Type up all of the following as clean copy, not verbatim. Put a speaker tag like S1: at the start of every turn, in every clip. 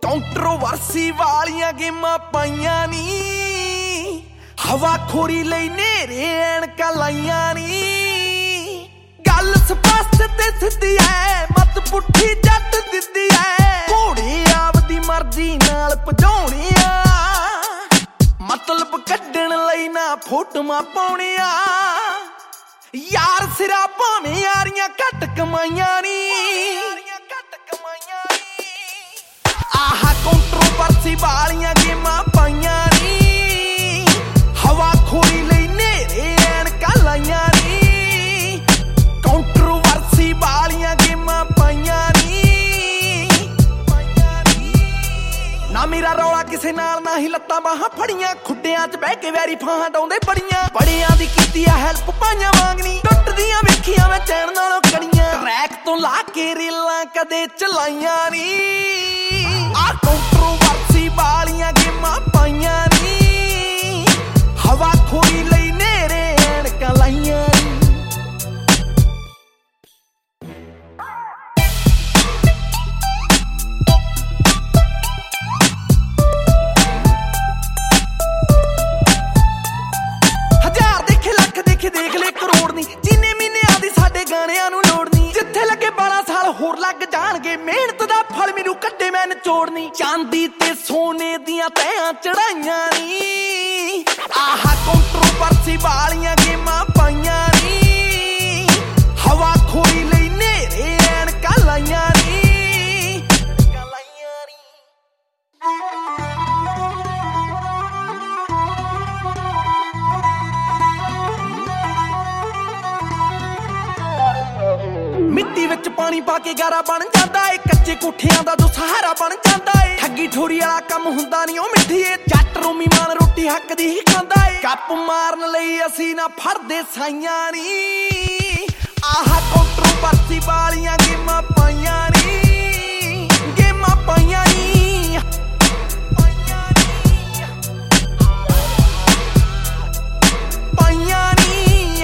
S1: Controversy ਵਾਲੀਆਂ ਗੇਮਾਂ ਪਾਈਆਂ ਨੀ, ਹਵਾ ਖੋਰੀ ਲਈ ਨੇਰੇ ਐਨਕਾਂ ਲਾਈਆਂ ਨੀ। ਗੱਲ ਸਪਸ਼ਟ ਤੇ ਸਿੱਧੀ ਐ, ਮਤ ਪੁੱਠੀ ਜੱਟ ਦਿੱਤੀ ਐ। ਘੋੜੇ ਆਪਦੀ ਮਰਜ਼ੀ ਨਾਲ ਭਜਾਉਣੇ ਆ, ਮਤਲਬ ਕੱਢਣ ਲਈ ਨਾ ਫੋਟੋਆਂ ਪਾਉਣੀਆਂ। ਯਾਰ ਸਿਰਾ ਭਾਵੇਂ ਯਾਰੀਆਂ ਘੱਟ ਕਮਾਈਆਂ ਨੀ, ਆਹ ਕੰਟਰੋਵਰਸੀ ਵਾਲੀਆਂ ਗੇਮਾਂ ਪਾਈਆਂ ਨੀ, ਹਵਾ ਖੋਰੀ ਲਈ ਨੇਰੇ ਐਨਕਾਂ ਲਾਈਆਂ ਨੀ। ਕੰਟਰੋਵਰਸੀ ਵਾਲੀਆਂ ਗੇਮਾਂ ਪਾਈਆਂ ਨੀ, ਨਾ ਮੇਰਾ ਰੌਲਾ ਕਿਸੇ ਨਾਲ ਨਾ ਹੀ ਲੱਤਾਂ ਬਾਹਾਂ ਫੜੀਆਂ। ਖੁੱਡਿਆਂ 'ਚ ਬਹਿ ਕੇ ਵੈਰੀ ਫਾਹਾਂ ਡਾਉਂਦੇ ਬੜੀਆਂ, ਬੜਿਆਂ ਦੀ ਕੀਤੀ ਆ ਹੈਲਪ ਪਾਈਆਂ ਵਾਂਗਣੀ। ਟੁੱਟਦੀਆਂ ਵੇਖੀਆਂ ਮੈਂ ਚੈਨ ਨਾਲੋਂ ਕੜੀਆਂ, ਰੈਕ ਤੋਂ ਲਾ ਕੇ ਰੇਲਾਂ ਕਦੇ ਚਲਾਈਆਂ ਨੀ। ਆਹ ਕੰਟਰੋਵਰਸੀ ਵਾਲੀਆਂ ਗੇਮਾਂ ਪਾਈਆਂ ਨੀ, ਹਵਾ ਖੋਰੀ ਲਈ ਨੇਰੇ ਐਨਕਾਂ ਲਾਈਆਂ ਨੀ। ਹਜ਼ਾਰ ਦੇਖੇ ਲੱਖ ਦੇਖੇ ਦੇਖ ਲੈ ਕਰੋੜ ਨੀ, ਜਿੰਨੇ ਮਹੀਨਿਆਂ ਦੀ ਸਾਡੇ ਗਾਣਿਆਂ ਨੂੰ ਲੋੜ ਨੀ। ਜਿੱਥੇ ਲੱਗੇ 12 ਸਾਲ ਹੋਰ ਲੱਗ ਜਾਣਗੇ, ਮਿਹਨਤ ਦਾ ਫਲ ਮੈਨੂੰ ਕੱਢੇ ਮੈਂ ਨਿਚੋੜਨੀ। ਚਾਂਦੀ ਤੇ ਸੋਨੇ ਦੀਆਂ ਤੈਆਂ ਚੜਾਈਆਂ ਨੀ, ਆਹ ਕੰਟਰੋਵਰਸੀ ਵਾਲੀਆਂ ਗੇਮਾਂ ਪਾਈਆਂ ਨੀ, ਹਵਾ ਖੋਰੀ ਲਈ ਨੇਰੇ ਐਨਕਾਂ ਲਾਈਆਂ ਨੀ। ਮਿੱਟੀ ਵਿੱਚ ਪਾਣੀ ਪਾ ਕੇ ਗਾਰਾ ਬਣ ਜਾਂਦਾ ਏ, ਕੱਚੇ ਕੋਠਿਆਂ ਦਾ ਜੋ ਸਹਾਰਾ ਬਣ ਜਾਂਦਾ ਏ। ਠੱਗੀ ਠੋਰੀ ਵਾਲਾ ਕੰਮ ਹੁੰਦਾ ਨੀ ਉਹ ਮਿੱਠੀਏ, ਜੱਟ ਰੋਮੀ ਮਾਨ ਰੋਟੀ ਹੱਕ ਦੀ ਹੀ ਖਾਂਦਾ ਏ। ਗੱਪ ਮਾਰਨ ਲਈ ਅਸੀਂ ਨਾ ਫੜਦੇ ਸਾਈਆਂ ਨੀ, ਆਹ ਕੰਟਰੋਵਰਸੀ ਵਾਲੀਆਂ ਗੇਮਾਂ ਪਾਈਆਂ ਨੀ, ਗੇਮਾਂ ਪਾਈਆਂ ਨੀ, ਪਾਈਆਂ ਨੀ।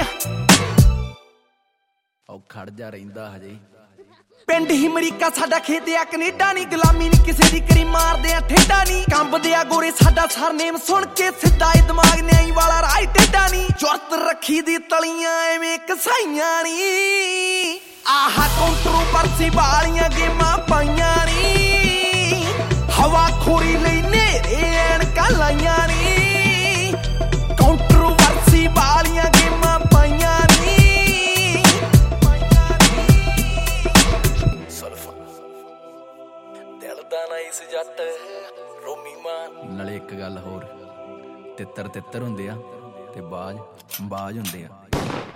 S2: ਉਹ ਖੜ ਜਾ ਰਹਿੰਦਾ ਹਜੇ।
S1: ਪਿੰਡ ਹੀ ਅਮਰੀਕਾ ਸਾਡਾ ਖੇਤ ਆ ਕੈਨੇਡਾ ਨੀ, ਗੁਲਾਮੀ ਨੀ ਕਿਸੇ ਦੀ ਕਰੀ ਮਾਰਦੇ ਆ ਠੇਡਾ ਨੀ। ਕੰਬਦੇ ਆ ਗੋਰੇ ਸਾਡਾ ਸਰਨੇਮ ਸੁਣ ਕੇ, ਸਿੱਧਾ ਏ ਦਿਮਾਗ ਨਿਆਈ ਵਾਲਾ ਰਾਹ ਟੇਡਾ ਨੀ। ਜੁਰਤ ਰੱਖੀ ਦੀ ਤਲੀਆਂ ਐਵੇਂ ਕਸਾਈਆਂ ਨੀ, ਆਹ ਕੰਟਰੋਵਰਸੀ ਵਾਲੀਆਂ ਗੇਮਾਂ ਪਾਈਆਂ ਨੀ, ਹਵਾ ਖੋਰੀ ਲਈ ਨੇਰੇ ਐਨਕਾਂ ਲਾਈਆਂ ਨੀ। ਕੰਟਰੋਵਰਸੀ ਵਾਲੀਆਂ ਗੇਮਾਂ ਪਾਈਆਂ ਨੀ। ਦਿਲ ਦਾ ਨਾਈਸ ਜੱਟ ਰੋਮੀ ਮਾਨ।
S2: ਨਾਲੇ ਇੱਕ ਗੱਲ ਹੋਰ, ਤਿੱਤਰ ਤਿੱਤਰ ਹੁੰਦੇ ਆ ਤੇ ਬਾਜ ਬਾਜ ਹੁੰਦੇ ਆ।